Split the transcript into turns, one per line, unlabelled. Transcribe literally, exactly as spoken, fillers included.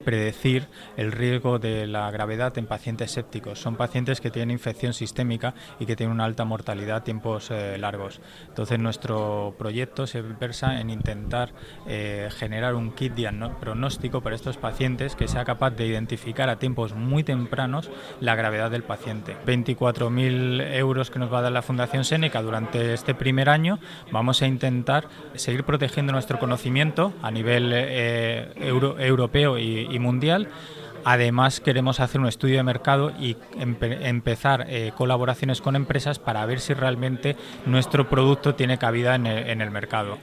predecir el riesgo de la gravedad en pacientes sépticos. Son pacientes que tienen infección sistémica y que tienen una alta mortalidad a tiempos eh, largos. Entonces nuestro proyecto se versa en intentar eh, generar un kit pronóstico para estos pacientes que sea capaz de identificar a tiempos muy tempranos la gravedad del paciente. veinticuatro mil euros que nos va a dar la Fundación Seneca durante este primer año. Vamos a intentar seguir protegiendo nuestro conocimiento a nivel eh, euro, europeo y y mundial. Además, queremos hacer un estudio de mercado y empe- empezar eh, colaboraciones con empresas para ver si realmente nuestro producto tiene cabida en el, en el mercado.